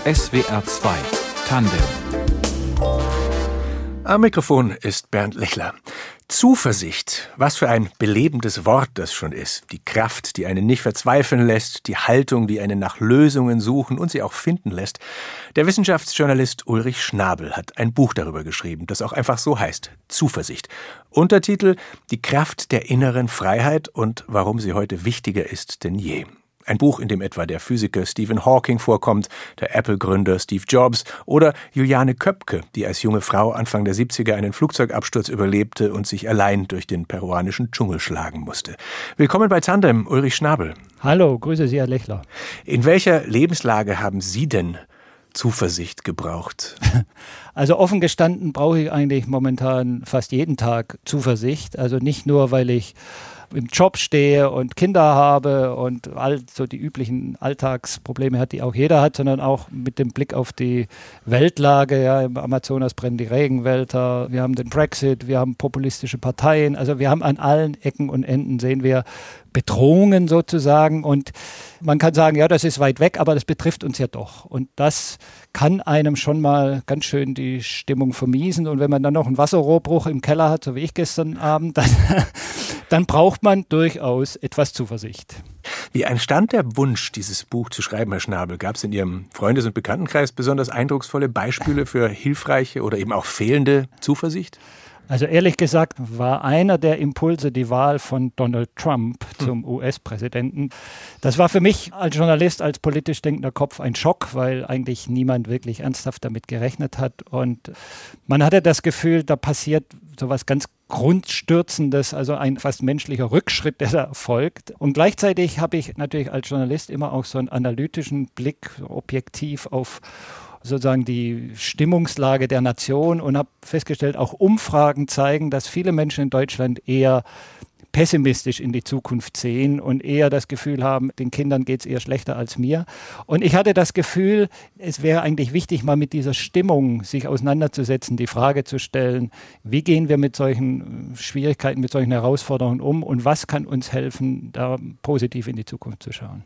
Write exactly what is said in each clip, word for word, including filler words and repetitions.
S W R zwei Tandem. Am Mikrofon ist Bernd Lechler. Zuversicht, was für ein belebendes Wort das schon ist. Die Kraft, die einen nicht verzweifeln lässt, die Haltung, die einen nach Lösungen suchen und sie auch finden lässt. Der Wissenschaftsjournalist Ulrich Schnabel hat ein Buch darüber geschrieben, das auch einfach so heißt, Zuversicht. Untertitel: Die Kraft der inneren Freiheit und warum sie heute wichtiger ist denn je. Ein Buch, in dem etwa der Physiker Stephen Hawking vorkommt, der Apple-Gründer Steve Jobs oder Juliane Köpke, die als junge Frau Anfang der siebziger einen Flugzeugabsturz überlebte und sich allein durch den peruanischen Dschungel schlagen musste. Willkommen bei Tandem, Ulrich Schnabel. Hallo, grüße Sie, Herr Lechler. In welcher Lebenslage haben Sie denn Zuversicht gebraucht? Also offen gestanden brauche ich eigentlich momentan fast jeden Tag Zuversicht. Also nicht nur, weil ich im Job stehe und Kinder habe und all so die üblichen Alltagsprobleme hat, die auch jeder hat, sondern auch mit dem Blick auf die Weltlage. Ja, im Amazonas brennen die Regenwälder, wir haben den Brexit, wir haben populistische Parteien. Also wir haben an allen Ecken und Enden, sehen wir Bedrohungen sozusagen. Und man kann sagen, ja, das ist weit weg, aber das betrifft uns ja doch. Und das kann einem schon mal ganz schön die Stimmung vermiesen. Und wenn man dann noch einen Wasserrohrbruch im Keller hat, so wie ich gestern Abend, dann, dann braucht man durchaus etwas Zuversicht. Wie entstand der Wunsch, dieses Buch zu schreiben, Herr Schnabel? Gab es in Ihrem Freundes- und Bekanntenkreis besonders eindrucksvolle Beispiele für hilfreiche oder eben auch fehlende Zuversicht? Also ehrlich gesagt war einer der Impulse die Wahl von Donald Trump zum U S-Präsidenten. Das war für mich als Journalist, als politisch denkender Kopf ein Schock, weil eigentlich niemand wirklich ernsthaft damit gerechnet hat. Und man hatte das Gefühl, da passiert sowas ganz Grundstürzendes, also ein fast menschlicher Rückschritt, der da erfolgt. Und gleichzeitig habe ich natürlich als Journalist immer auch so einen analytischen Blick, objektiv auf sozusagen die Stimmungslage der Nation und habe festgestellt, auch Umfragen zeigen, dass viele Menschen in Deutschland eher pessimistisch in die Zukunft sehen und eher das Gefühl haben, den Kindern geht es eher schlechter als mir. Und ich hatte das Gefühl, es wäre eigentlich wichtig, mal mit dieser Stimmung sich auseinanderzusetzen, die Frage zu stellen, wie gehen wir mit solchen Schwierigkeiten, mit solchen Herausforderungen um und was kann uns helfen, da positiv in die Zukunft zu schauen.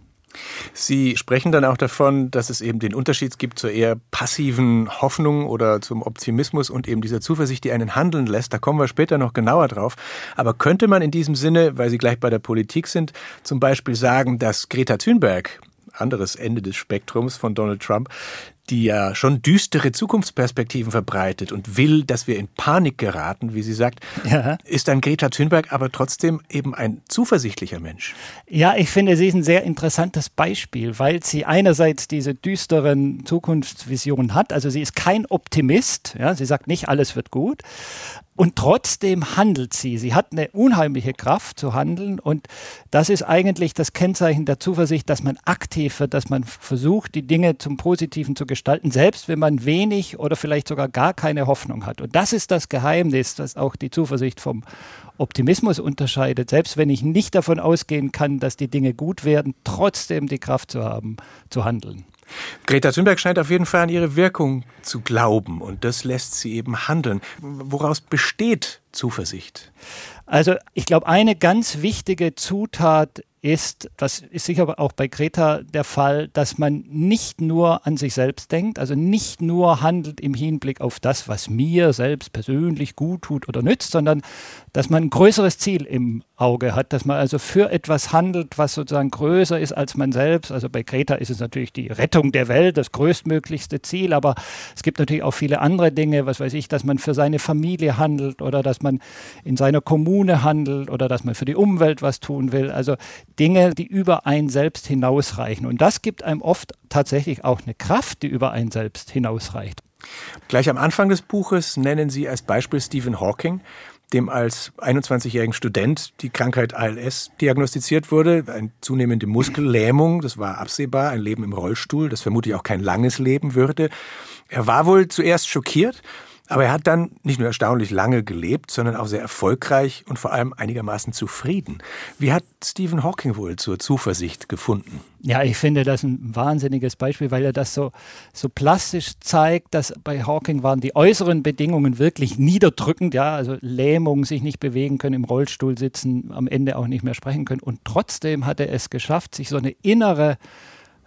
Sie sprechen dann auch davon, dass es eben den Unterschied gibt zur eher passiven Hoffnung oder zum Optimismus und eben dieser Zuversicht, die einen handeln lässt. Da kommen wir später noch genauer drauf. Aber könnte man in diesem Sinne, weil Sie gleich bei der Politik sind, zum Beispiel sagen, dass Greta Thunberg, anderes Ende des Spektrums von Donald Trump, die ja schon düstere Zukunftsperspektiven verbreitet und will, dass wir in Panik geraten, wie sie sagt, ja. Ist dann Greta Thunberg aber trotzdem eben ein zuversichtlicher Mensch? Ja, ich finde, sie ist ein sehr interessantes Beispiel, weil sie einerseits diese düsteren Zukunftsvisionen hat, also sie ist kein Optimist, ja, sie sagt nicht, alles wird gut. Und trotzdem handelt sie. Sie hat eine unheimliche Kraft zu handeln und das ist eigentlich das Kennzeichen der Zuversicht, dass man aktiv wird, dass man versucht, die Dinge zum Positiven zu gestalten, selbst wenn man wenig oder vielleicht sogar gar keine Hoffnung hat. Und das ist das Geheimnis, das auch die Zuversicht vom Optimismus unterscheidet. Selbst wenn ich nicht davon ausgehen kann, dass die Dinge gut werden, trotzdem die Kraft zu haben, zu handeln. Greta Thunberg scheint auf jeden Fall an ihre Wirkung zu glauben und das lässt sie eben handeln. Woraus besteht Zuversicht? Also ich glaube, eine ganz wichtige Zutat ist, das ist sicher auch bei Greta der Fall, dass man nicht nur an sich selbst denkt, also nicht nur handelt im Hinblick auf das, was mir selbst persönlich gut tut oder nützt, sondern dass man ein größeres Ziel im Auge hat, dass man also für etwas handelt, was sozusagen größer ist als man selbst. Also bei Greta ist es natürlich die Rettung der Welt, das größtmöglichste Ziel, aber es gibt natürlich auch viele andere Dinge, was weiß ich, dass man für seine Familie handelt oder dass man in seiner Kommune handelt oder dass man für die Umwelt was tun will. Also Dinge, die über einen selbst hinausreichen. Und das gibt einem oft tatsächlich auch eine Kraft, die über einen selbst hinausreicht. Gleich am Anfang des Buches nennen Sie als Beispiel Stephen Hawking, dem als einundzwanzigjährigen Student die Krankheit A L S diagnostiziert wurde, eine zunehmende Muskellähmung, das war absehbar, ein Leben im Rollstuhl, das vermutlich auch kein langes Leben würde. Er war wohl zuerst schockiert, aber er hat dann nicht nur erstaunlich lange gelebt, sondern auch sehr erfolgreich und vor allem einigermaßen zufrieden. Wie hat Stephen Hawking wohl zur Zuversicht gefunden? Ja, ich finde das ein wahnsinniges Beispiel, weil er das so, so plastisch zeigt, dass bei Hawking waren die äußeren Bedingungen wirklich niederdrückend, ja, also Lähmung, sich nicht bewegen können, im Rollstuhl sitzen, am Ende auch nicht mehr sprechen können und trotzdem hat er es geschafft, sich so eine innere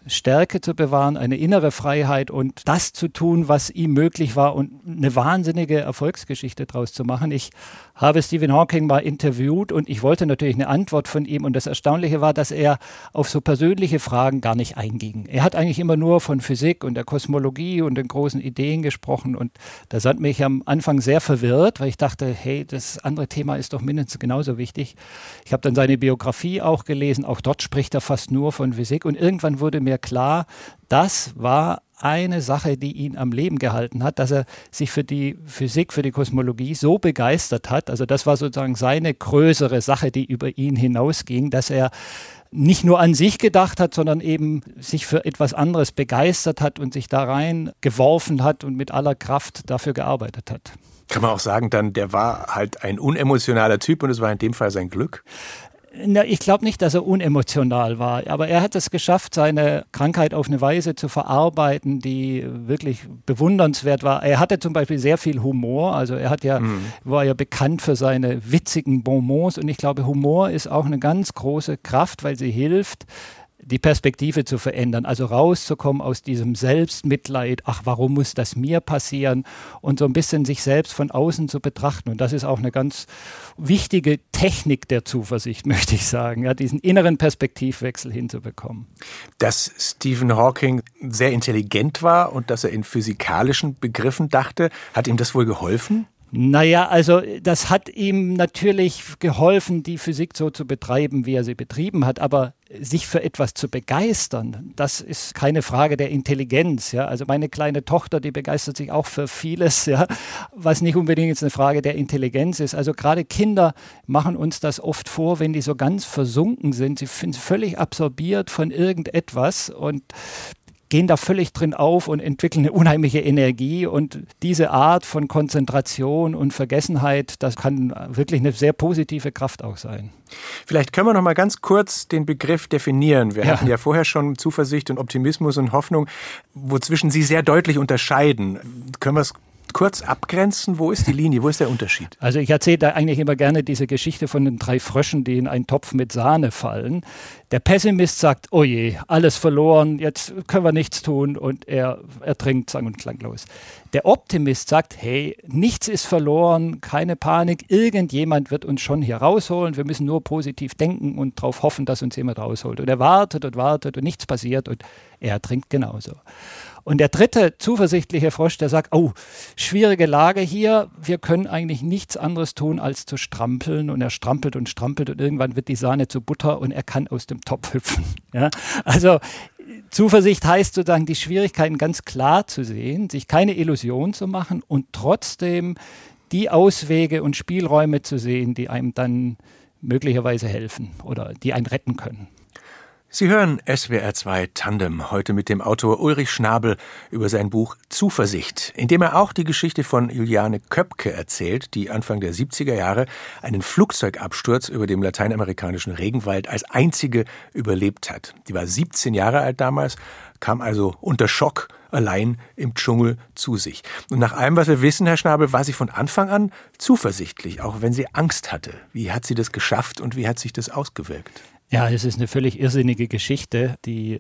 Stärke zu bewahren, eine innere Freiheit und das zu tun, was ihm möglich war und eine wahnsinnige Erfolgsgeschichte draus zu machen. Ich habe Stephen Hawking mal interviewt und ich wollte natürlich eine Antwort von ihm und das Erstaunliche war, dass er auf so persönliche Fragen gar nicht einging. Er hat eigentlich immer nur von Physik und der Kosmologie und den großen Ideen gesprochen und das hat mich am Anfang sehr verwirrt, weil ich dachte, hey, das andere Thema ist doch mindestens genauso wichtig. Ich habe dann seine Biografie auch gelesen, auch dort spricht er fast nur von Physik und irgendwann wurde mir klar, das war eine Sache, die ihn am Leben gehalten hat, dass er sich für die Physik, für die Kosmologie so begeistert hat. Also das war sozusagen seine größere Sache, die über ihn hinausging, dass er nicht nur an sich gedacht hat, sondern eben sich für etwas anderes begeistert hat und sich da rein geworfen hat und mit aller Kraft dafür gearbeitet hat. Kann man auch sagen, dann der war halt ein unemotionaler Typ und es war in dem Fall sein Glück? Na, ich glaube nicht, dass er unemotional war, aber er hat es geschafft, seine Krankheit auf eine Weise zu verarbeiten, die wirklich bewundernswert war. Er hatte zum Beispiel sehr viel Humor, also er hat ja, mhm. war ja bekannt für seine witzigen Bonmots und ich glaube, Humor ist auch eine ganz große Kraft, weil sie hilft, die Perspektive zu verändern, also rauszukommen aus diesem Selbstmitleid, ach, warum muss das mir passieren und so ein bisschen sich selbst von außen zu betrachten. Und das ist auch eine ganz wichtige Technik der Zuversicht, möchte ich sagen, ja, diesen inneren Perspektivwechsel hinzubekommen. Dass Stephen Hawking sehr intelligent war und dass er in physikalischen Begriffen dachte, hat ihm das wohl geholfen? Naja, also das hat ihm natürlich geholfen, die Physik so zu betreiben, wie er sie betrieben hat, aber sich für etwas zu begeistern, das ist keine Frage der Intelligenz. Ja? Also meine kleine Tochter, die begeistert sich auch für vieles, ja? Was nicht unbedingt jetzt eine Frage der Intelligenz ist. Also gerade Kinder machen uns das oft vor, wenn die so ganz versunken sind. Sie sind völlig absorbiert von irgendetwas und gehen da völlig drin auf und entwickeln eine unheimliche Energie und diese Art von Konzentration und Vergessenheit, das kann wirklich eine sehr positive Kraft auch sein. Vielleicht können wir noch mal ganz kurz den Begriff definieren. Wir ja. hatten ja vorher schon Zuversicht und Optimismus und Hoffnung, wozwischen Sie sehr deutlich unterscheiden. Können wir es kurz abgrenzen? Wo ist die Linie? Wo ist der Unterschied? Also ich erzähle da eigentlich immer gerne diese Geschichte von den drei Fröschen, die in einen Topf mit Sahne fallen. Der Pessimist sagt, oh je, alles verloren, jetzt können wir nichts tun und er ertrinkt sang- und klanglos. Der Optimist sagt, hey, nichts ist verloren, keine Panik, irgendjemand wird uns schon hier rausholen, wir müssen nur positiv denken und darauf hoffen, dass uns jemand rausholt. Und er wartet und wartet und nichts passiert und er ertrinkt genauso. Und der dritte zuversichtliche Frosch, der sagt, oh, schwierige Lage hier, wir können eigentlich nichts anderes tun, als zu strampeln. Und er strampelt und strampelt und irgendwann wird die Sahne zu Butter und er kann aus dem Topf hüpfen. Ja? Also Zuversicht heißt sozusagen, die Schwierigkeiten ganz klar zu sehen, sich keine Illusion zu machen und trotzdem die Auswege und Spielräume zu sehen, die einem dann möglicherweise helfen oder die einen retten können. Sie hören S W R zwei Tandem, heute mit dem Autor Ulrich Schnabel über sein Buch Zuversicht, in dem er auch die Geschichte von Juliane Köpke erzählt, die Anfang der siebziger Jahre einen Flugzeugabsturz über dem lateinamerikanischen Regenwald als einzige überlebt hat. Die war siebzehn Jahre alt damals, kam also unter Schock allein im Dschungel zu sich. Und nach allem, was wir wissen, Herr Schnabel, war sie von Anfang an zuversichtlich, auch wenn sie Angst hatte. Wie hat sie das geschafft und wie hat sich das ausgewirkt? Ja, es ist eine völlig irrsinnige Geschichte, die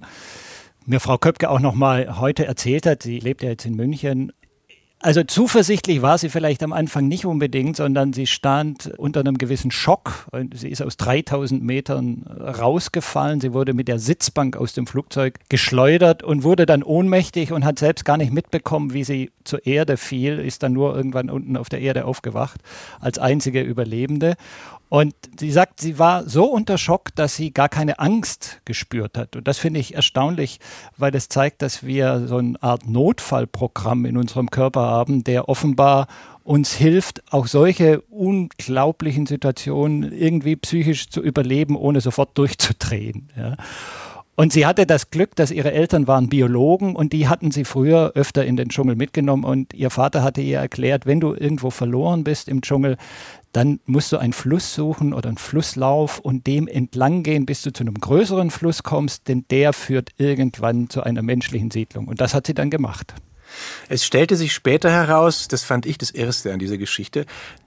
mir Frau Köpke auch noch mal heute erzählt hat. Sie lebt ja jetzt in München. Also zuversichtlich war sie vielleicht am Anfang nicht unbedingt, sondern sie stand unter einem gewissen Schock. Sie ist aus dreitausend Metern rausgefallen. Sie wurde mit der Sitzbank aus dem Flugzeug geschleudert und wurde dann ohnmächtig und hat selbst gar nicht mitbekommen, wie sie zur Erde fiel, ist dann nur irgendwann unten auf der Erde aufgewacht als einzige Überlebende. Und sie sagt, sie war so unter Schock, dass sie gar keine Angst gespürt hat. Und das finde ich erstaunlich, weil das zeigt, dass wir so eine Art Notfallprogramm in unserem Körper haben, der offenbar uns hilft, auch solche unglaublichen Situationen irgendwie psychisch zu überleben, ohne sofort durchzudrehen. Ja. Und sie hatte das Glück, dass ihre Eltern waren Biologen und die hatten sie früher öfter in den Dschungel mitgenommen. Und ihr Vater hatte ihr erklärt, wenn du irgendwo verloren bist im Dschungel, dann musst du einen Fluss suchen oder einen Flusslauf und dem entlang gehen, bis du zu einem größeren Fluss kommst, denn der führt irgendwann zu einer menschlichen Siedlung. Und das hat sie dann gemacht. Es stellte sich später heraus, das fand ich das Erste an dieser Geschichte,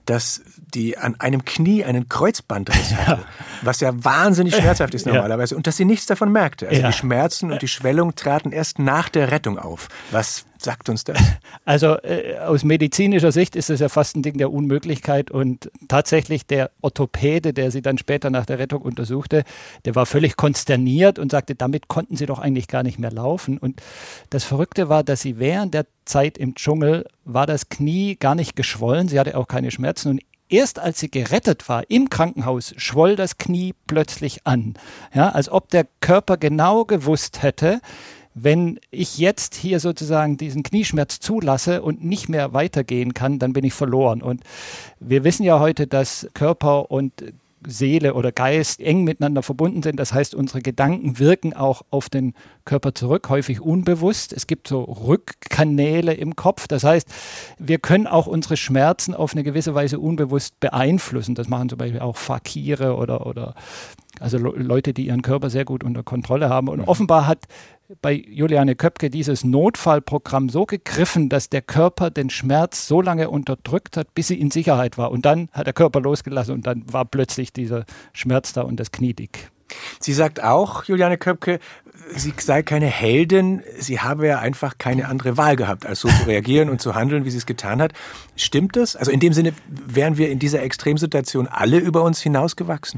dass die an einem Knie einen Kreuzbandriss hatte, ja. was ja wahnsinnig schmerzhaft ist normalerweise, ja. und dass sie nichts davon merkte. Also ja. die Schmerzen und die Schwellung traten erst nach der Rettung auf. Was sagt uns das? Also äh, aus medizinischer Sicht ist es ja fast ein Ding der Unmöglichkeit und tatsächlich der Orthopäde, der sie dann später nach der Rettung untersuchte, der war völlig konsterniert und sagte, damit konnten sie doch eigentlich gar nicht mehr laufen. Und das Verrückte war, dass sie während der Zeit im Dschungel war das Knie gar nicht geschwollen, sie hatte auch keine Schmerzen und erst als sie gerettet war im Krankenhaus, schwoll das Knie plötzlich an. Ja, als ob der Körper genau gewusst hätte, wenn ich jetzt hier sozusagen diesen Knieschmerz zulasse und nicht mehr weitergehen kann, dann bin ich verloren. Und wir wissen ja heute, dass Körper und Seele oder Geist eng miteinander verbunden sind. Das heißt, unsere Gedanken wirken auch auf den Körper zurück, häufig unbewusst. Es gibt so Rückkanäle im Kopf. Das heißt, wir können auch unsere Schmerzen auf eine gewisse Weise unbewusst beeinflussen. Das machen zum Beispiel auch Fakire oder, oder also Leute, die ihren Körper sehr gut unter Kontrolle haben. Und offenbar hat bei Juliane Köpke dieses Notfallprogramm so gegriffen, dass der Körper den Schmerz so lange unterdrückt hat, bis sie in Sicherheit war. Und dann hat der Körper losgelassen und dann war plötzlich dieser Schmerz da und das Knie dick. Sie sagt auch, Juliane Köpke, sie sei keine Heldin, sie habe ja einfach keine andere Wahl gehabt, als so zu reagieren und zu handeln, wie sie es getan hat. Stimmt das? Also in dem Sinne, wären wir in dieser Extremsituation alle über uns hinausgewachsen?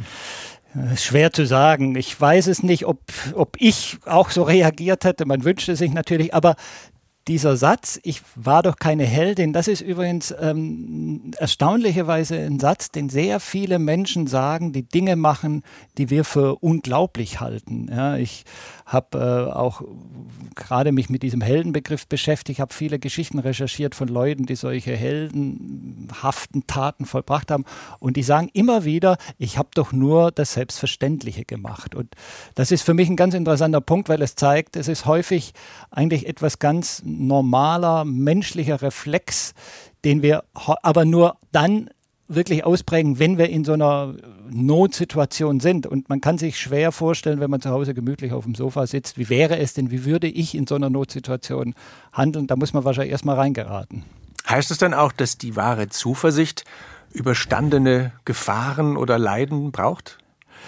Schwer zu sagen. Ich weiß es nicht, ob, ob ich auch so reagiert hätte. Man wünschte sich natürlich, aber dieser Satz, ich war doch keine Heldin, das ist übrigens ähm, erstaunlicherweise ein Satz, den sehr viele Menschen sagen, die Dinge machen, die wir für unglaublich halten. Ja, ich habe äh, auch gerade mich mit diesem Heldenbegriff beschäftigt, habe viele Geschichten recherchiert von Leuten, die solche heldenhaften Taten vollbracht haben und die sagen immer wieder, ich habe doch nur das Selbstverständliche gemacht. Und das ist für mich ein ganz interessanter Punkt, weil es zeigt, es ist häufig eigentlich etwas ganz normaler, menschlicher Reflex, den wir aber nur dann wirklich ausprägen, wenn wir in so einer Notsituation sind. Und man kann sich schwer vorstellen, wenn man zu Hause gemütlich auf dem Sofa sitzt, wie wäre es denn, wie würde ich in so einer Notsituation handeln? Da muss man wahrscheinlich erstmal reingeraten. Heißt es dann auch, dass die wahre Zuversicht überstandene Gefahren oder Leiden braucht?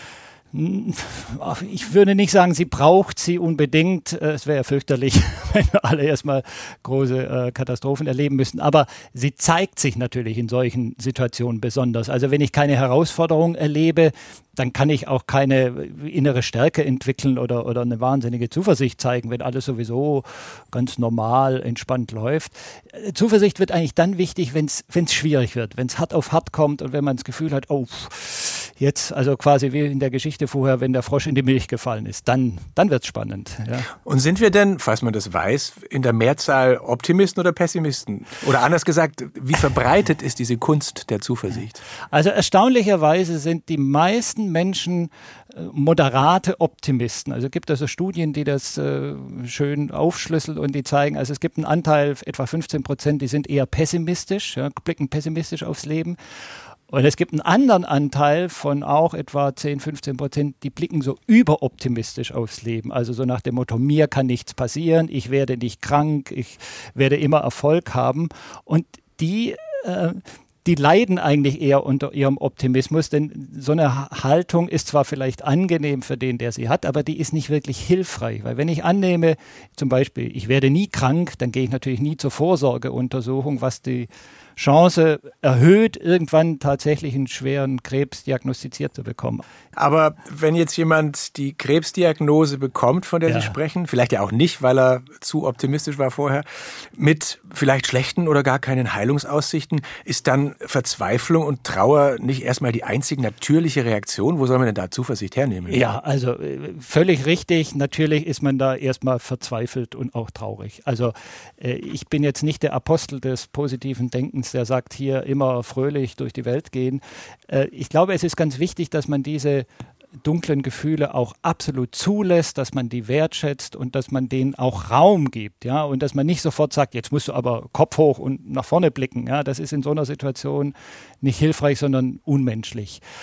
Ich würde nicht sagen, sie braucht sie unbedingt. Es wäre ja fürchterlich, wenn wir alle erstmal große äh, Katastrophen erleben müssten. Aber sie zeigt sich natürlich in solchen Situationen besonders. Also wenn ich keine Herausforderung erlebe, dann kann ich auch keine innere Stärke entwickeln oder, oder eine wahnsinnige Zuversicht zeigen, wenn alles sowieso ganz normal, entspannt läuft. Zuversicht wird eigentlich dann wichtig, wenn es schwierig wird, wenn es hart auf hart kommt und wenn man das Gefühl hat, oh, jetzt, also quasi wie in der Geschichte vorher, wenn der Frosch in die Milch gefallen ist, dann, dann wird es spannend. Ja. Und sind wir denn, falls man das weiß, in der Mehrzahl Optimisten oder Pessimisten? Oder anders gesagt, wie verbreitet ist diese Kunst der Zuversicht? Also erstaunlicherweise sind die meisten Menschen äh, moderate Optimisten. Also es gibt also Studien, die das äh, schön aufschlüsseln und die zeigen, also es gibt einen Anteil, etwa fünfzehn Prozent, die sind eher pessimistisch, ja, blicken pessimistisch aufs Leben. Und es gibt einen anderen Anteil von auch etwa zehn, fünfzehn Prozent, die blicken so überoptimistisch aufs Leben. Also so nach dem Motto, mir kann nichts passieren, ich werde nicht krank, ich werde immer Erfolg haben. Und die, äh, die leiden eigentlich eher unter ihrem Optimismus, denn so eine Haltung ist zwar vielleicht angenehm für den, der sie hat, aber die ist nicht wirklich hilfreich. Weil wenn ich annehme, zum Beispiel, ich werde nie krank, dann gehe ich natürlich nie zur Vorsorgeuntersuchung, was die Chance erhöht, irgendwann tatsächlich einen schweren Krebs diagnostiziert zu bekommen. Aber wenn jetzt jemand die Krebsdiagnose bekommt, von der ja. Sie sprechen, vielleicht ja auch nicht, weil er zu optimistisch war vorher, mit vielleicht schlechten oder gar keinen Heilungsaussichten, ist dann Verzweiflung und Trauer nicht erstmal die einzige natürliche Reaktion? Wo soll man denn da Zuversicht hernehmen? Ja, also völlig richtig. Natürlich ist man da erstmal verzweifelt und auch traurig. Also ich bin jetzt nicht der Apostel des positiven Denkens, der sagt, hier immer fröhlich durch die Welt gehen. Ich glaube, es ist ganz wichtig, dass man diese dunklen Gefühle auch absolut zulässt, dass man die wertschätzt und dass man denen auch Raum gibt, ja, und dass man nicht sofort sagt, jetzt musst du aber Kopf hoch und nach vorne blicken, ja, das ist in so einer Situation nicht hilfreich, sondern unmenschlich.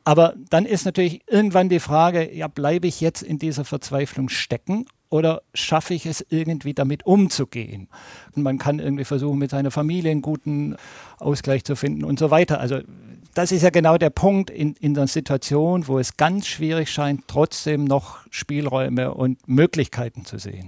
Aber dann ist natürlich irgendwann die Frage, ja, bleibe ich jetzt in dieser Verzweiflung stecken? Oder schaffe ich es irgendwie damit umzugehen? Und man kann irgendwie versuchen, mit seiner Familie einen guten Ausgleich zu finden und so weiter. Also das ist ja genau der Punkt in, in einer Situation, wo es ganz schwierig scheint, trotzdem noch Spielräume und Möglichkeiten zu sehen.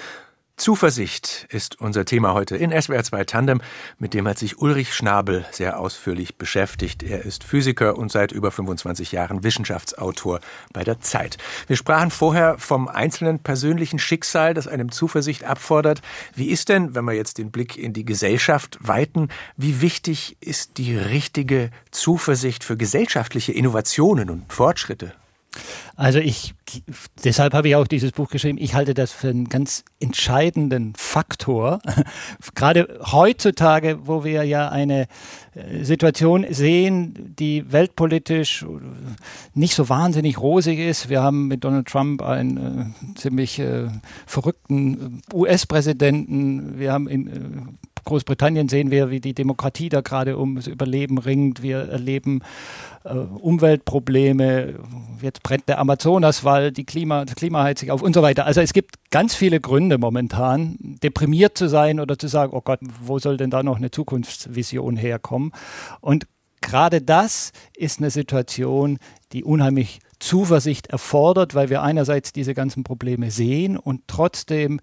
Zuversicht ist unser Thema heute in S W R zwei Tandem. Mit dem hat sich Ulrich Schnabel sehr ausführlich beschäftigt. Er ist Physiker und seit über fünfundzwanzig Jahren Wissenschaftsautor bei der Zeit. Wir sprachen vorher vom einzelnen persönlichen Schicksal, das einem Zuversicht abfordert. Wie ist denn, wenn wir jetzt den Blick in die Gesellschaft weiten, wie wichtig ist die richtige Zuversicht für gesellschaftliche Innovationen und Fortschritte? Also ich, deshalb habe ich auch dieses Buch geschrieben, ich halte das für einen ganz entscheidenden Faktor. Gerade heutzutage, wo wir ja eine Situation sehen, die weltpolitisch nicht so wahnsinnig rosig ist. Wir haben mit Donald Trump einen äh, ziemlich äh, verrückten U S-Präsidenten. Wir haben in äh, Großbritannien sehen wir, wie die Demokratie da gerade ums Überleben ringt. Wir erleben äh, Umweltprobleme. Jetzt brennt der Amazonaswald, die Klima, das Klima heizt sich auf und so weiter. Also es gibt ganz viele Gründe momentan, deprimiert zu sein oder zu sagen, oh Gott, wo soll denn da noch eine Zukunftsvision herkommen? Und gerade das ist eine Situation, die unheimlich Zuversicht erfordert, weil wir einerseits diese ganzen Probleme sehen und trotzdem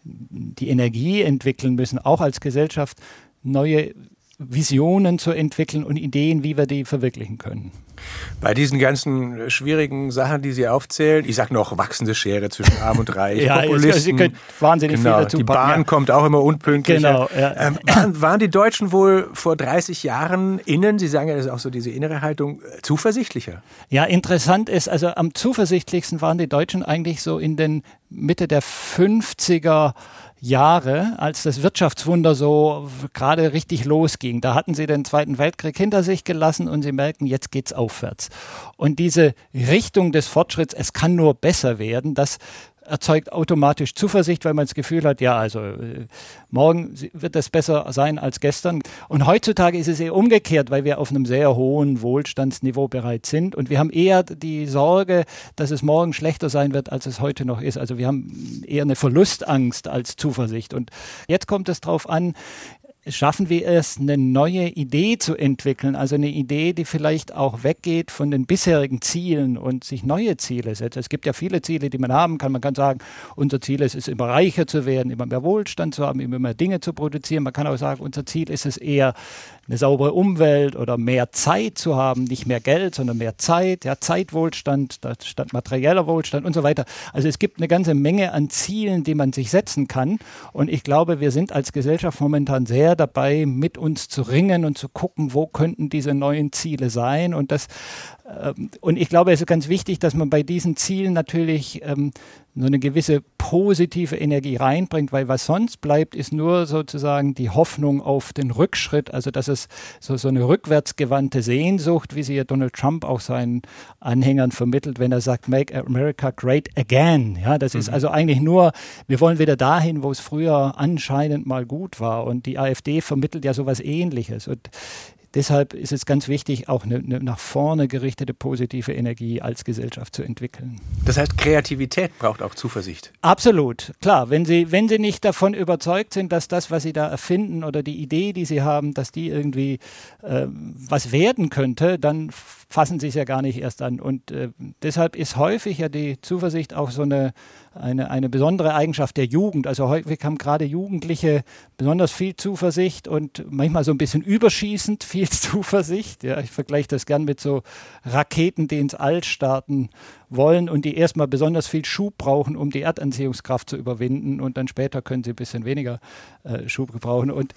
die Energie entwickeln müssen, auch als Gesellschaft neue Visionen zu entwickeln und Ideen, wie wir die verwirklichen können. Bei diesen ganzen schwierigen Sachen, die Sie aufzählen, ich sage noch wachsende Schere zwischen Arm und Reich, ja, Populisten, Sie können wahnsinnig genau, viel dazu die packen, Bahn ja. kommt auch immer unpünktlicher. Genau, ja. ähm, waren, waren die Deutschen wohl vor dreißig Jahren innen, Sie sagen ja, das ist auch so diese innere Haltung, zuversichtlicher? Ja, interessant ist, also am zuversichtlichsten waren die Deutschen eigentlich so in den Mitte der fünfziger Jahre, als das Wirtschaftswunder so gerade richtig losging. Da hatten sie den Zweiten Weltkrieg hinter sich gelassen und sie merken, jetzt geht's aufwärts. Und diese Richtung des Fortschritts, es kann nur besser werden, das erzeugt automatisch Zuversicht, weil man das Gefühl hat, ja, also äh, morgen wird es besser sein als gestern. Und heutzutage ist es eher umgekehrt, weil wir auf einem sehr hohen Wohlstandsniveau bereits sind. Und wir haben eher die Sorge, dass es morgen schlechter sein wird, als es heute noch ist. Also wir haben eher eine Verlustangst als Zuversicht. Und jetzt kommt es darauf an, schaffen wir es, eine neue Idee zu entwickeln, also eine Idee, die vielleicht auch weggeht von den bisherigen Zielen und sich neue Ziele setzt. Es gibt ja viele Ziele, die man haben kann. Man kann sagen, unser Ziel ist es, immer reicher zu werden, immer mehr Wohlstand zu haben, immer mehr Dinge zu produzieren. Man kann auch sagen, unser Ziel ist es eher, eine saubere Umwelt oder mehr Zeit zu haben, nicht mehr Geld, sondern mehr Zeit, ja, Zeitwohlstand statt materieller Wohlstand und so weiter. Also es gibt eine ganze Menge an Zielen, die man sich setzen kann. Und ich glaube, wir sind als Gesellschaft momentan sehr dabei, mit uns zu ringen und zu gucken, wo könnten diese neuen Ziele sein. Und das ähm, und ich glaube, es ist ganz wichtig, dass man bei diesen Zielen natürlich ähm, so eine gewisse positive Energie reinbringt, weil was sonst bleibt, ist nur sozusagen die Hoffnung auf den Rückschritt, also dass es so, so eine rückwärtsgewandte Sehnsucht, wie sie ja Donald Trump auch seinen Anhängern vermittelt, wenn er sagt, make America great again. Ja, das mhm. ist also eigentlich nur, wir wollen wieder dahin, wo es früher anscheinend mal gut war, und die AfD vermittelt ja sowas Ähnliches. Und deshalb ist es ganz wichtig, auch eine, eine nach vorne gerichtete positive Energie als Gesellschaft zu entwickeln. Das heißt, Kreativität braucht auch Zuversicht. Absolut, klar. Wenn Sie, wenn Sie nicht davon überzeugt sind, dass das, was Sie da erfinden oder die Idee, die Sie haben, dass die irgendwie äh, was werden könnte, dann fassen Sie es ja gar nicht erst an. Und äh, deshalb ist häufig ja die Zuversicht auch so eine, eine, eine besondere Eigenschaft der Jugend. Also häufig haben gerade Jugendliche besonders viel Zuversicht und manchmal so ein bisschen überschießend viel Zuversicht. Ja, ich vergleiche das gern mit so Raketen, die ins All starten wollen und die erstmal besonders viel Schub brauchen, um die Erdanziehungskraft zu überwinden, und dann später können sie ein bisschen weniger äh, Schub gebrauchen. Und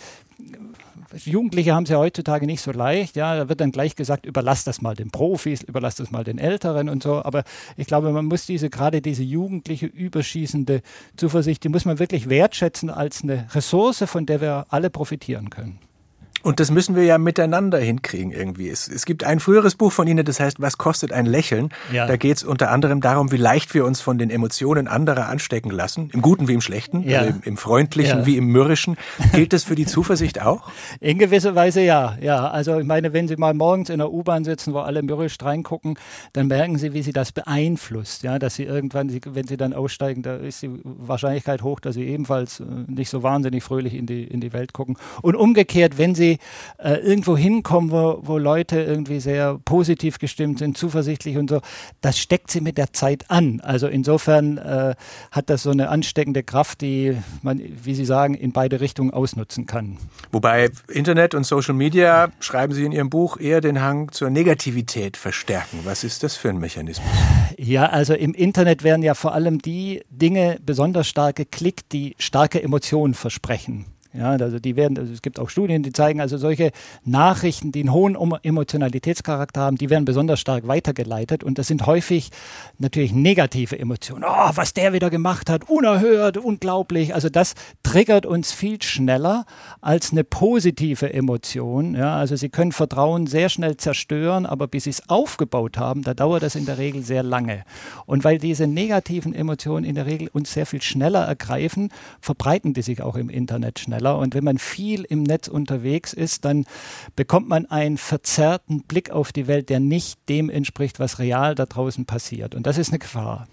Jugendliche haben es ja heutzutage nicht so leicht. Ja, da wird dann gleich gesagt, überlass das mal den Profis, überlass das mal den Älteren und so. Aber ich glaube, man muss diese, gerade diese jugendliche, überschießende Zuversicht, die muss man wirklich wertschätzen als eine Ressource, von der wir alle profitieren können. Und das müssen wir ja miteinander hinkriegen irgendwie. Es, es gibt ein früheres Buch von Ihnen, das heißt, was kostet ein Lächeln? Ja. Da geht es unter anderem darum, wie leicht wir uns von den Emotionen anderer anstecken lassen, im Guten wie im Schlechten, ja. also im, im Freundlichen ja. wie im Mürrischen. Gilt das für die Zuversicht auch? In gewisser Weise ja, ja. Also ich meine, wenn Sie mal morgens in der U-Bahn sitzen, wo alle mürrisch reingucken, dann merken Sie, wie Sie das beeinflusst. Ja, dass Sie irgendwann, wenn Sie dann aussteigen, da ist die Wahrscheinlichkeit hoch, dass Sie ebenfalls nicht so wahnsinnig fröhlich in die, in die Welt gucken. Und umgekehrt, wenn Sie äh, irgendwo hinkommen, wo, wo Leute irgendwie sehr positiv gestimmt sind, zuversichtlich und so, das steckt sie mit der Zeit an. Also insofern äh, hat das so eine ansteckende Kraft, die man, wie Sie sagen, in beide Richtungen ausnutzen kann. Wobei Internet und Social Media, schreiben Sie in Ihrem Buch, eher den Hang zur Negativität verstärken. Was ist das für ein Mechanismus? Ja, also im Internet werden ja vor allem die Dinge besonders stark geklickt, die starke Emotionen versprechen. Ja, also die werden, also es gibt auch Studien, die zeigen, also solche Nachrichten, die einen hohen Emotionalitätscharakter haben, die werden besonders stark weitergeleitet und das sind häufig natürlich negative Emotionen. Oh, was der wieder gemacht hat, unerhört, unglaublich. Also das triggert uns viel schneller als eine positive Emotion. Ja, also Sie können Vertrauen sehr schnell zerstören, aber bis Sie es aufgebaut haben, da dauert das in der Regel sehr lange. Und weil diese negativen Emotionen in der Regel uns sehr viel schneller ergreifen, verbreiten die sich auch im Internet schneller. Und wenn man viel im Netz unterwegs ist, dann bekommt man einen verzerrten Blick auf die Welt, der nicht dem entspricht, was real da draußen passiert. Und das ist eine Gefahr.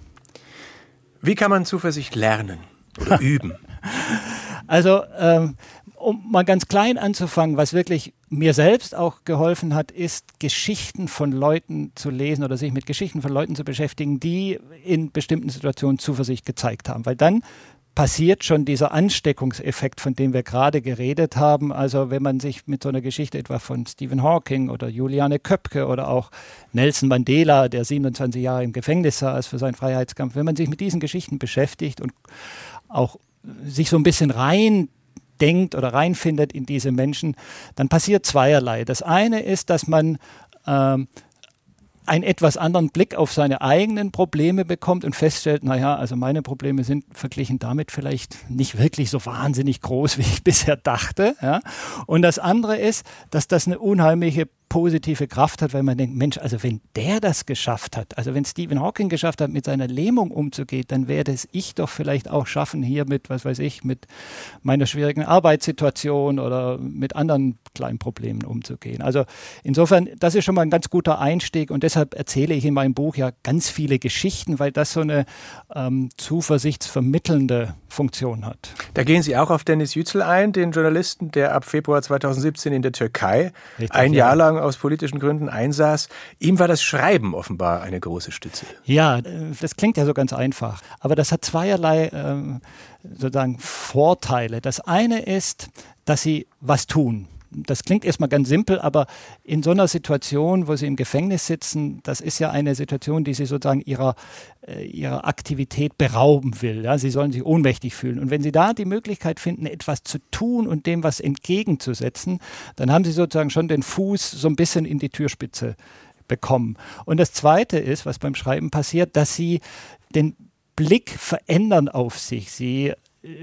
Wie kann man Zuversicht lernen oder üben? Also, ähm, um mal ganz klein anzufangen, was wirklich mir selbst auch geholfen hat, ist, Geschichten von Leuten zu lesen oder sich mit Geschichten von Leuten zu beschäftigen, die in bestimmten Situationen Zuversicht gezeigt haben. Weil dann passiert schon dieser Ansteckungseffekt, von dem wir gerade geredet haben. Also wenn man sich mit so einer Geschichte etwa von Stephen Hawking oder Juliane Köpke oder auch Nelson Mandela, der siebenundzwanzig Jahre im Gefängnis saß für seinen Freiheitskampf, wenn man sich mit diesen Geschichten beschäftigt und auch sich so ein bisschen rein denkt oder reinfindet in diese Menschen, dann passiert zweierlei. Das eine ist, dass man ähm, einen etwas anderen Blick auf seine eigenen Probleme bekommt und feststellt, naja, also meine Probleme sind verglichen damit vielleicht nicht wirklich so wahnsinnig groß, wie ich bisher dachte. Ja. Und das andere ist, dass das eine unheimliche positive Kraft hat, weil man denkt, Mensch, also wenn der das geschafft hat, also wenn Stephen Hawking geschafft hat, mit seiner Lähmung umzugehen, dann werde es ich doch vielleicht auch schaffen, hier mit, was weiß ich, mit meiner schwierigen Arbeitssituation oder mit anderen kleinen Problemen umzugehen. Also insofern, das ist schon mal ein ganz guter Einstieg und deshalb erzähle ich in meinem Buch ja ganz viele Geschichten, weil das so eine ähm, zuversichtsvermittelnde Funktion hat. Da gehen Sie auch auf Deniz Yücel ein, den Journalisten, der ab Februar zweitausendsiebzehn in der Türkei Richtig, ein Jahr ja. lang aus politischen Gründen einsaß. Ihm war das Schreiben offenbar eine große Stütze. Ja, das klingt ja so ganz einfach. Aber das hat zweierlei ähm, sozusagen Vorteile. Das eine ist, dass sie was tun. Das klingt erstmal ganz simpel, aber in so einer Situation, wo Sie im Gefängnis sitzen, das ist ja eine Situation, die Sie sozusagen ihrer, äh, ihrer Aktivität berauben will. Ja? Sie sollen sich ohnmächtig fühlen. Und wenn Sie da die Möglichkeit finden, etwas zu tun und dem was entgegenzusetzen, dann haben Sie sozusagen schon den Fuß so ein bisschen in die Türspitze bekommen. Und das Zweite ist, was beim Schreiben passiert, dass Sie den Blick verändern auf sich. Sie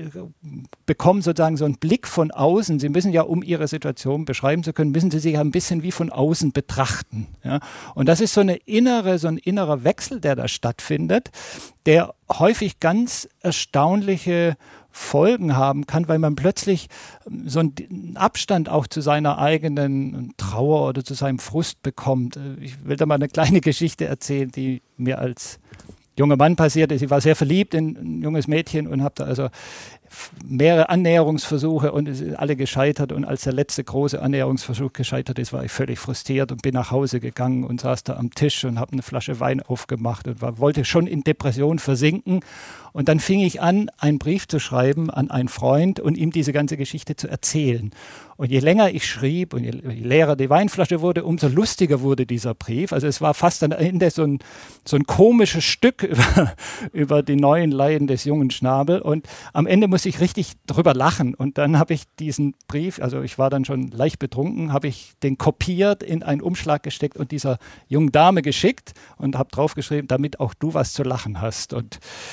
bekommen sozusagen so einen Blick von außen. Sie müssen ja, um Ihre Situation beschreiben zu können, müssen Sie sich ja ein bisschen wie von außen betrachten. Ja? Und das ist so eine innere, so ein innerer Wechsel, der da stattfindet, der häufig ganz erstaunliche Folgen haben kann, weil man plötzlich so einen Abstand auch zu seiner eigenen Trauer oder zu seinem Frust bekommt. Ich will da mal eine kleine Geschichte erzählen, die mir als junger Mann passiert ist. Ich war sehr verliebt in ein junges Mädchen und habe da also mehrere Annäherungsversuche und es sind alle gescheitert. Und als der letzte große Annäherungsversuch gescheitert ist, war ich völlig frustriert und bin nach Hause gegangen und saß da am Tisch und habe eine Flasche Wein aufgemacht und war, wollte schon in Depression versinken. Und dann fing ich an, einen Brief zu schreiben an einen Freund und ihm diese ganze Geschichte zu erzählen. Und je länger ich schrieb und je, je leerer die Weinflasche wurde, umso lustiger wurde dieser Brief. Also es war fast am Ende so ein, so ein komisches Stück über, über die neuen Leiden des jungen Schnabel. Und am Ende musste ich richtig drüber lachen. Und dann habe ich diesen Brief, also ich war dann schon leicht betrunken, habe ich den kopiert, in einen Umschlag gesteckt und dieser jungen Dame geschickt und habe draufgeschrieben, damit auch du was zu lachen hast. Und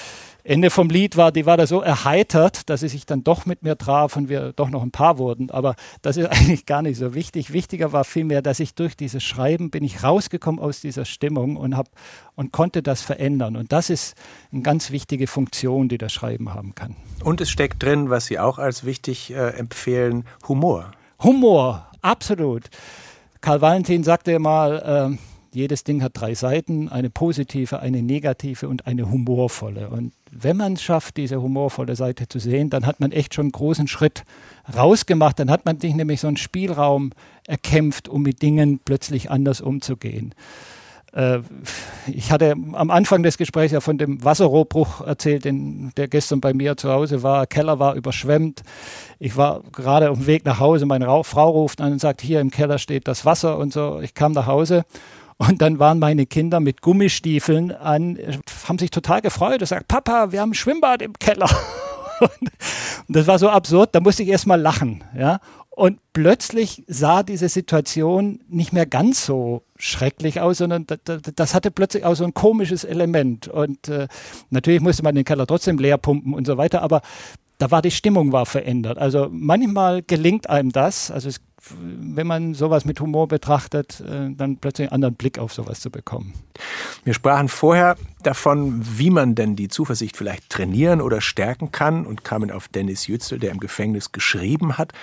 Ende vom Lied war, die war da so erheitert, dass sie sich dann doch mit mir traf und wir doch noch ein Paar wurden. Aber das ist eigentlich gar nicht so wichtig. Wichtiger war vielmehr, dass ich durch dieses Schreiben bin ich rausgekommen aus dieser Stimmung und hab, und konnte das verändern. Und das ist eine ganz wichtige Funktion, die das Schreiben haben kann. Und es steckt drin, was Sie auch als wichtig äh, empfehlen, Humor. Humor, absolut. Karl Valentin sagte mal, äh, jedes Ding hat drei Seiten, eine positive, eine negative und eine humorvolle. Und wenn man es schafft, diese humorvolle Seite zu sehen, dann hat man echt schon einen großen Schritt rausgemacht. Dann hat man sich nämlich so einen Spielraum erkämpft, um mit Dingen plötzlich anders umzugehen. Äh, ich hatte am Anfang des Gesprächs ja von dem Wasserrohrbruch erzählt, den, der gestern bei mir zu Hause war. Der Keller war überschwemmt. Ich war gerade auf dem Weg nach Hause. Meine Ra- Frau ruft an und sagt, hier im Keller steht das Wasser und so. Ich kam nach Hause. Und dann waren meine Kinder mit Gummistiefeln an, haben sich total gefreut und gesagt, Papa, wir haben ein Schwimmbad im Keller. Und das war so absurd, da musste ich erst mal lachen. Ja? Und plötzlich sah diese Situation nicht mehr ganz so schrecklich aus, sondern das, das hatte plötzlich auch so ein komisches Element. Und äh, natürlich musste man den Keller trotzdem leer pumpen und so weiter, aber da war die Stimmung war verändert. Also manchmal gelingt einem das, also es, wenn man sowas mit Humor betrachtet, äh, dann plötzlich einen anderen Blick auf sowas zu bekommen. Wir sprachen vorher davon, wie man denn die Zuversicht vielleicht trainieren oder stärken kann und kamen auf Dennis Yücel, der im Gefängnis geschrieben hat.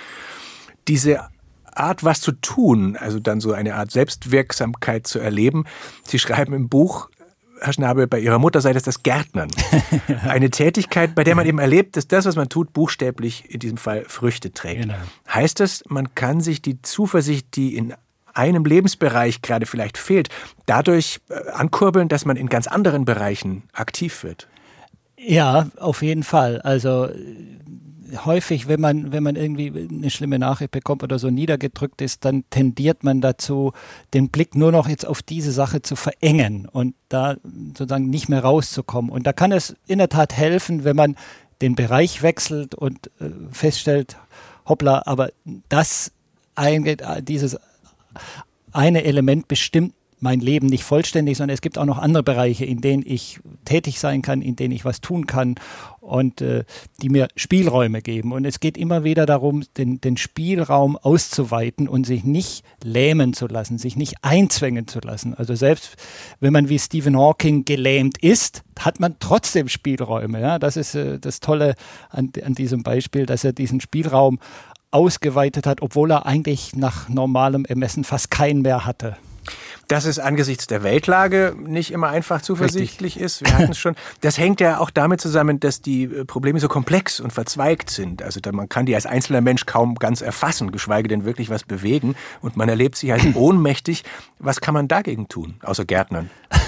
Diese Art, was zu tun, also dann so eine Art Selbstwirksamkeit zu erleben. Sie schreiben im Buch, Herr Schnabel, bei Ihrer Mutter sei das das Gärtnern. Eine Tätigkeit, bei der man eben erlebt, dass das, was man tut, buchstäblich in diesem Fall Früchte trägt. Genau. Heißt das, man kann sich die Zuversicht, die in einem Lebensbereich gerade vielleicht fehlt, dadurch ankurbeln, dass man in ganz anderen Bereichen aktiv wird? Ja, auf jeden Fall. Also häufig, wenn man, wenn man irgendwie eine schlimme Nachricht bekommt oder so niedergedrückt ist, dann tendiert man dazu, den Blick nur noch jetzt auf diese Sache zu verengen und da sozusagen nicht mehr rauszukommen. Und da kann es in der Tat helfen, wenn man den Bereich wechselt und äh, feststellt, hoppla, aber das ein, dieses eine Element bestimmt mein Leben nicht vollständig, sondern es gibt auch noch andere Bereiche, in denen ich tätig sein kann, in denen ich was tun kann und äh, die mir Spielräume geben. Und es geht immer wieder darum, den, den Spielraum auszuweiten und sich nicht lähmen zu lassen, sich nicht einzwängen zu lassen. Also selbst wenn man wie Stephen Hawking gelähmt ist, hat man trotzdem Spielräume. Ja? Das ist äh, das Tolle an, an diesem Beispiel, dass er diesen Spielraum ausgeweitet hat, obwohl er eigentlich nach normalem Ermessen fast keinen mehr hatte. Dass es angesichts der Weltlage nicht immer einfach zuversichtlich Richtig. ist, wir hatten es schon. Das hängt ja auch damit zusammen, dass die Probleme so komplex und verzweigt sind. Also man kann die als einzelner Mensch kaum ganz erfassen, geschweige denn wirklich was bewegen. Und man erlebt sich als ohnmächtig. Was kann man dagegen tun, außer Gärtnern?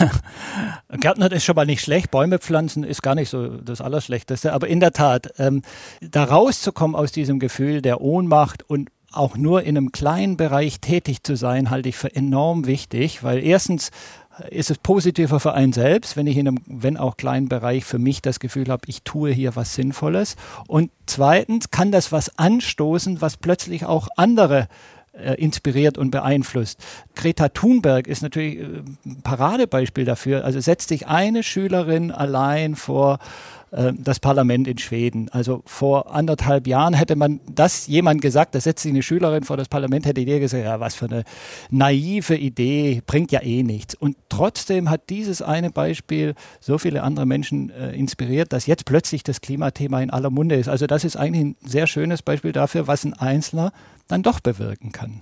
Gärtnern ist schon mal nicht schlecht. Bäume pflanzen ist gar nicht so das Allerschlechteste. Aber in der Tat, ähm, da rauszukommen aus diesem Gefühl der Ohnmacht und auch nur in einem kleinen Bereich tätig zu sein, halte ich für enorm wichtig, weil erstens ist es positiver für einen selbst, wenn ich in einem, wenn auch kleinen Bereich für mich das Gefühl habe, ich tue hier was Sinnvolles. Und zweitens kann das was anstoßen, was plötzlich auch andere äh, inspiriert und beeinflusst. Greta Thunberg ist natürlich äh, ein Paradebeispiel dafür. Also setzt sich eine Schülerin allein vor das Parlament in Schweden. Also vor anderthalb Jahren hätte man das jemand gesagt, da setzt sich eine Schülerin vor das Parlament, hätte die gesagt, ja, was für eine naive Idee, bringt ja eh nichts. Und trotzdem hat dieses eine Beispiel so viele andere Menschen äh, inspiriert, dass jetzt plötzlich das Klimathema in aller Munde ist. Also das ist eigentlich ein sehr schönes Beispiel dafür, was ein Einzelner dann doch bewirken kann.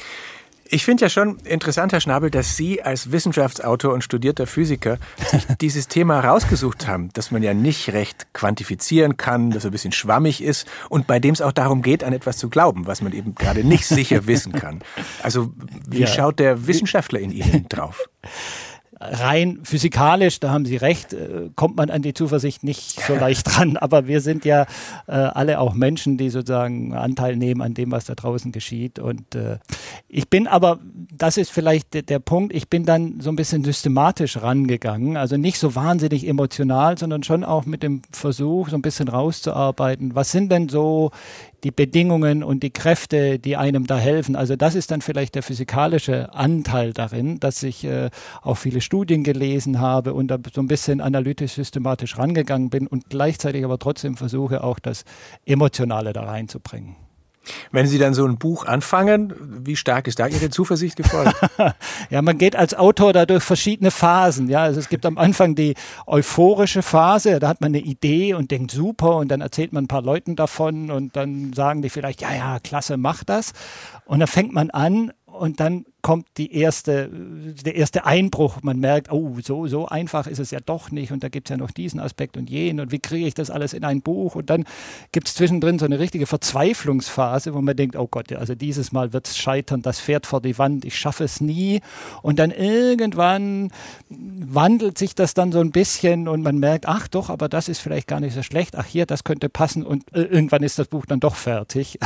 Ich finde ja schon interessant, Herr Schnabel, dass Sie als Wissenschaftsautor und studierter Physiker sich dieses Thema rausgesucht haben, dass man ja nicht recht quantifizieren kann, dass er ein bisschen schwammig ist und bei dem es auch darum geht, an etwas zu glauben, was man eben gerade nicht sicher wissen kann. Also wie ja. schaut der Wissenschaftler in Ihnen drauf? Rein physikalisch, da haben Sie recht, kommt man an die Zuversicht nicht so leicht dran. Aber wir sind ja äh, alle auch Menschen, die sozusagen Anteil nehmen an dem, was da draußen geschieht. Und äh, ich bin aber, das ist vielleicht der, der Punkt, ich bin dann so ein bisschen systematisch rangegangen. Also nicht so wahnsinnig emotional, sondern schon auch mit dem Versuch, so ein bisschen rauszuarbeiten. Was sind denn so die Bedingungen und die Kräfte, die einem da helfen. Also das ist dann vielleicht der physikalische Anteil darin, dass ich äh, auch viele Studien gelesen habe und da so ein bisschen analytisch, systematisch rangegangen bin und gleichzeitig aber trotzdem versuche, auch das Emotionale da reinzubringen. Wenn Sie dann so ein Buch anfangen, wie stark ist da Ihre Zuversicht gefordert? Ja, man geht als Autor da durch verschiedene Phasen. Ja, also es gibt am Anfang die euphorische Phase, da hat man eine Idee und denkt super und dann erzählt man ein paar Leuten davon und dann sagen die vielleicht, ja, ja, klasse, mach das. Und dann fängt man an und dann kommt die erste, der erste Einbruch. Man merkt, oh, so, so einfach ist es ja doch nicht und da gibt es ja noch diesen Aspekt und jenen und wie kriege ich das alles in ein Buch? Und dann gibt es zwischendrin so eine richtige Verzweiflungsphase, wo man denkt, oh Gott, also dieses Mal wird es scheitern, das fährt vor die Wand, ich schaffe es nie. Und dann irgendwann wandelt sich das dann so ein bisschen und man merkt, ach doch, aber das ist vielleicht gar nicht so schlecht, ach hier, das könnte passen und äh, irgendwann ist das Buch dann doch fertig.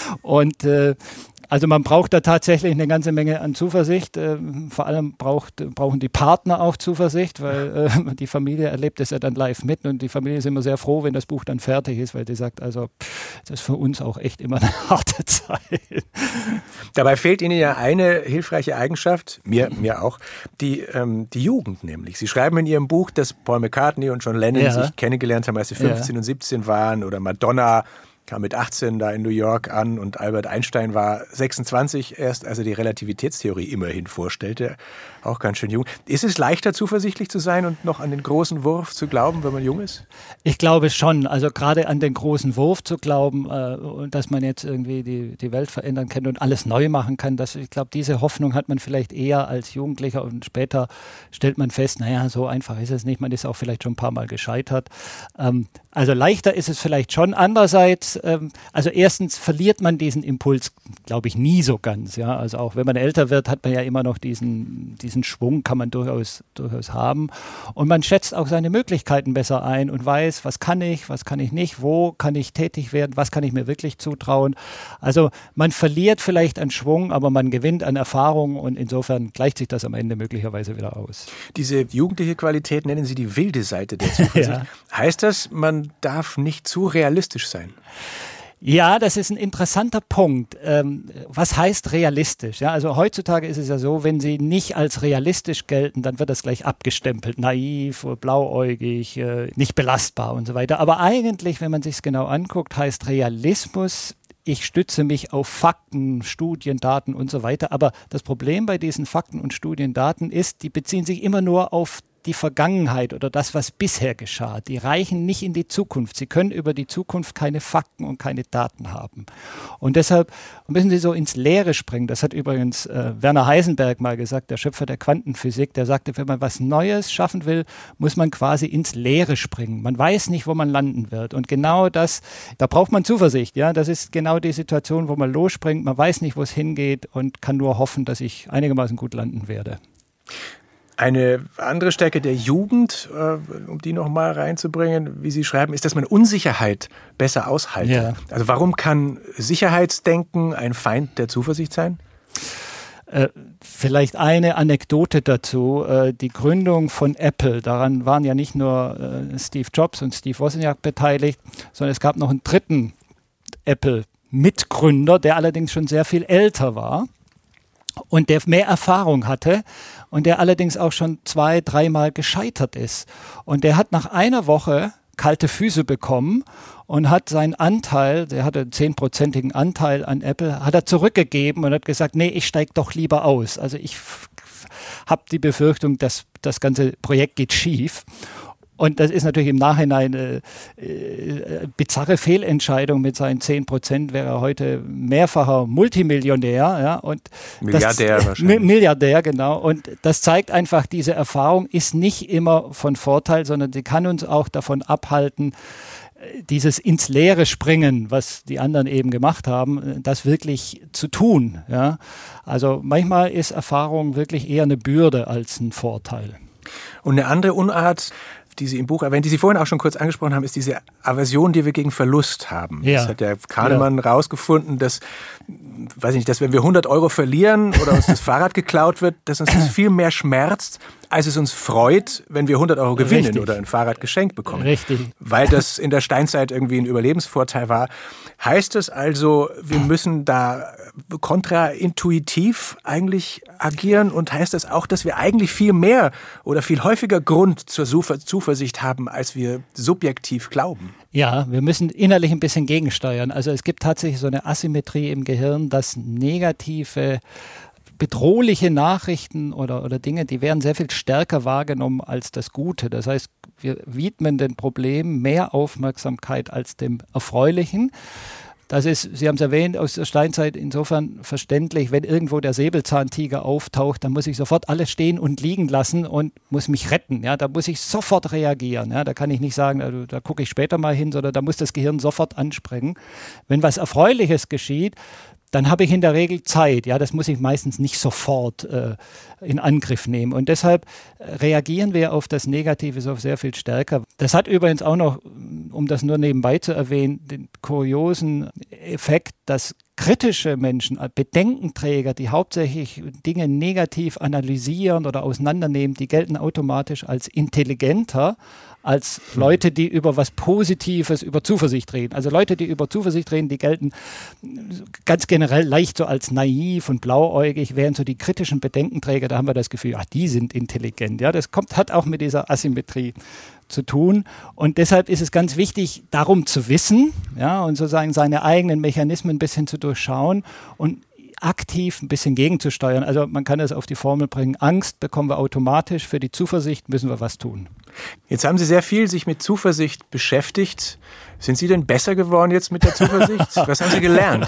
Und äh, also man braucht da tatsächlich eine ganze Menge an Zuversicht. Äh, vor allem braucht, brauchen die Partner auch Zuversicht, weil äh, die Familie erlebt es ja dann live mit und die Familie ist immer sehr froh, wenn das Buch dann fertig ist, weil die sagt, also das ist für uns auch echt immer eine harte Zeit. Dabei fehlt Ihnen ja eine hilfreiche Eigenschaft, mir, mir auch, die, ähm, die Jugend nämlich. Sie schreiben in Ihrem Buch, dass Paul McCartney und John Lennon ja. sich kennengelernt haben, als sie fünfzehn ja. und siebzehn waren oder Madonna kam mit achtzehn da in New York an und Albert Einstein war sechsundzwanzig erst, als er die Relativitätstheorie immerhin vorstellte. Auch ganz schön jung. Ist es leichter, zuversichtlich zu sein und noch an den großen Wurf zu glauben, wenn man jung ist? Ich glaube schon. Also gerade an den großen Wurf zu glauben, äh, dass man jetzt irgendwie die, die Welt verändern kann und alles neu machen kann. Das, ich glaube, diese Hoffnung hat man vielleicht eher als Jugendlicher und später stellt man fest, naja, so einfach ist es nicht. Man ist auch vielleicht schon ein paar Mal gescheitert. Ähm, also leichter ist es vielleicht schon. Andererseits, ähm, also erstens verliert man diesen Impuls, glaube ich, nie so ganz. Ja? Also auch wenn man älter wird, hat man ja immer noch diesen, diesen Schwung, kann man durchaus, durchaus haben. Und man schätzt auch seine Möglichkeiten besser ein und weiß, was kann ich, was kann ich nicht, wo kann ich tätig werden, was kann ich mir wirklich zutrauen. Also man verliert vielleicht an Schwung, aber man gewinnt an Erfahrung und insofern gleicht sich das am Ende möglicherweise wieder aus. Diese jugendliche Qualität nennen Sie die wilde Seite der Zuversicht. Ja. Heißt das, man darf nicht zu realistisch sein? Ja, das ist ein interessanter Punkt. Ähm, was heißt realistisch? Ja, also heutzutage ist es ja so, wenn sie nicht als realistisch gelten, dann wird das gleich abgestempelt. Naiv, blauäugig, äh, nicht belastbar und so weiter. Aber eigentlich, wenn man sich es genau anguckt, heißt Realismus, ich stütze mich auf Fakten, Studien, Daten und so weiter. Aber das Problem bei diesen Fakten und Studien, Daten ist, die beziehen sich immer nur auf die Vergangenheit oder das, was bisher geschah. Die reichen nicht in die Zukunft. Sie können über die Zukunft keine Fakten und keine Daten haben. Und deshalb müssen Sie so ins Leere springen. Das hat übrigens äh, Werner Heisenberg mal gesagt, der Schöpfer der Quantenphysik. Der sagte, wenn man was Neues schaffen will, muss man quasi ins Leere springen. Man weiß nicht, wo man landen wird. Und genau das, da braucht man Zuversicht. Ja, das ist genau die Situation, wo man losspringt. Man weiß nicht, wo es hingeht und kann nur hoffen, dass ich einigermaßen gut landen werde. Eine andere Stärke der Jugend, äh, um die noch mal reinzubringen, wie Sie schreiben, ist, dass man Unsicherheit besser aushalten. Ja. Also warum kann Sicherheitsdenken ein Feind der Zuversicht sein? Äh, vielleicht eine Anekdote dazu. Äh, die Gründung von Apple, daran waren ja nicht nur äh, Steve Jobs und Steve Wozniak beteiligt, sondern es gab noch einen dritten Apple-Mitgründer, der allerdings schon sehr viel älter war und der mehr Erfahrung hatte und der allerdings auch schon zwei, dreimal gescheitert ist. Und der hat nach einer Woche kalte Füße bekommen und hat seinen Anteil, der hatte einen zehnprozentigen Anteil an Apple, hat er zurückgegeben und hat gesagt, nee, ich steige doch lieber aus. Also ich f- f- habe die Befürchtung, dass das ganze Projekt geht schief. Und das ist natürlich im Nachhinein eine äh, bizarre Fehlentscheidung. Mit seinen zehn Prozent wäre er heute mehrfacher Multimillionär. Ja, und Milliardär das, wahrscheinlich. Milliardär, genau. Und das zeigt einfach, diese Erfahrung ist nicht immer von Vorteil, sondern sie kann uns auch davon abhalten, dieses ins Leere springen, was die anderen eben gemacht haben, das wirklich zu tun. Ja. Also manchmal ist Erfahrung wirklich eher eine Bürde als ein Vorteil. Und eine andere Unart, die Sie im Buch erwähnen, die Sie vorhin auch schon kurz angesprochen haben, ist diese Aversion, die wir gegen Verlust haben. Ja. Das hat der Kahnemann ja. rausgefunden, dass weiß ich nicht, dass wenn wir hundert Euro verlieren oder uns das Fahrrad geklaut wird, dass uns das viel mehr schmerzt, als es uns freut, wenn wir hundert Euro gewinnen Richtig. oder ein Fahrrad geschenkt bekommen. Richtig. Weil das in der Steinzeit irgendwie ein Überlebensvorteil war. Heißt es also, wir müssen da kontraintuitiv eigentlich agieren und heißt das auch, dass wir eigentlich viel mehr oder viel häufiger Grund zur Zuversicht haben, als wir subjektiv glauben? Ja, wir müssen innerlich ein bisschen gegensteuern. Also es gibt tatsächlich so eine Asymmetrie im Gehirn, dass negative bedrohliche Nachrichten oder, oder Dinge, die werden sehr viel stärker wahrgenommen als das Gute. Das heißt, wir widmen den Problemen mehr Aufmerksamkeit als dem Erfreulichen. Das ist, Sie haben es erwähnt, aus der Steinzeit insofern verständlich, wenn irgendwo der Säbelzahntiger auftaucht, dann muss ich sofort alles stehen und liegen lassen und muss mich retten. Ja, da muss ich sofort reagieren. Ja, da kann ich nicht sagen, also, da gucke ich später mal hin, sondern da muss das Gehirn sofort anspringen. Wenn was Erfreuliches geschieht, dann habe ich in der Regel Zeit. Ja, das muss ich meistens nicht sofort äh, in Angriff nehmen. Und deshalb reagieren wir auf das Negative so sehr viel stärker. Das hat übrigens auch noch, um das nur nebenbei zu erwähnen, den kuriosen Effekt, dass kritische Menschen, Bedenkenträger, die hauptsächlich Dinge negativ analysieren oder auseinandernehmen, die gelten automatisch als intelligenter als Leute, die über was Positives, über Zuversicht reden. Also Leute, die über Zuversicht reden, die gelten ganz generell leicht so als naiv und blauäugig, während so die kritischen Bedenkenträger, da haben wir das Gefühl, ach, die sind intelligent. Ja, das kommt, hat auch mit dieser Asymmetrie zu tun. Und deshalb ist es ganz wichtig, darum zu wissen, ja, und sozusagen seine eigenen Mechanismen ein bisschen zu durchschauen und aktiv ein bisschen gegenzusteuern. Also man kann das auf die Formel bringen, Angst bekommen wir automatisch, für die Zuversicht müssen wir was tun. Jetzt haben Sie sehr viel sich mit Zuversicht beschäftigt. Sind Sie denn besser geworden jetzt mit der Zuversicht? Was haben Sie gelernt?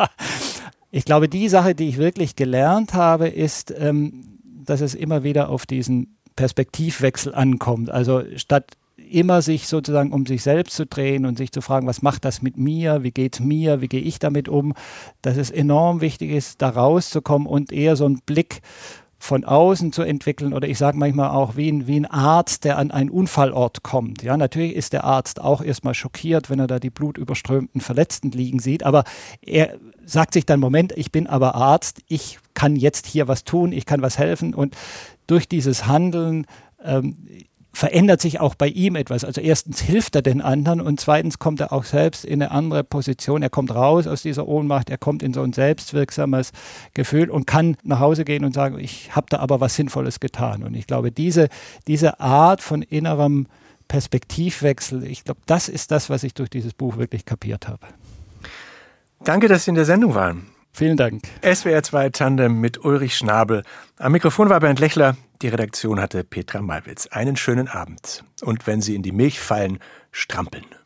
Ich glaube, die Sache, die ich wirklich gelernt habe, ist, ähm, dass es immer wieder auf diesen Perspektivwechsel ankommt. Also statt immer sich sozusagen um sich selbst zu drehen und sich zu fragen, was macht das mit mir, wie geht's mir, wie gehe ich damit um, dass es enorm wichtig ist, da rauszukommen und eher so einen Blick von außen zu entwickeln oder ich sage manchmal auch wie ein, wie ein Arzt, der an einen Unfallort kommt. Ja, natürlich ist der Arzt auch erstmal schockiert, wenn er da die blutüberströmten Verletzten liegen sieht, aber er sagt sich dann, Moment, ich bin aber Arzt, ich kann jetzt hier was tun, ich kann was helfen und durch dieses Handeln ähm, verändert sich auch bei ihm etwas. Also erstens hilft er den anderen und zweitens kommt er auch selbst in eine andere Position. Er kommt raus aus dieser Ohnmacht, er kommt in so ein selbstwirksames Gefühl und kann nach Hause gehen und sagen, ich habe da aber was Sinnvolles getan. Und ich glaube, diese, diese Art von innerem Perspektivwechsel, ich glaube, das ist das, was ich durch dieses Buch wirklich kapiert habe. Danke, dass Sie in der Sendung waren. Vielen Dank. S W R zwei Tandem mit Ulrich Schnabel. Am Mikrofon war Bernd Lechler. Die Redaktion hatte Petra Malwitz. Einen schönen Abend. Und wenn Sie in die Milch fallen, strampeln.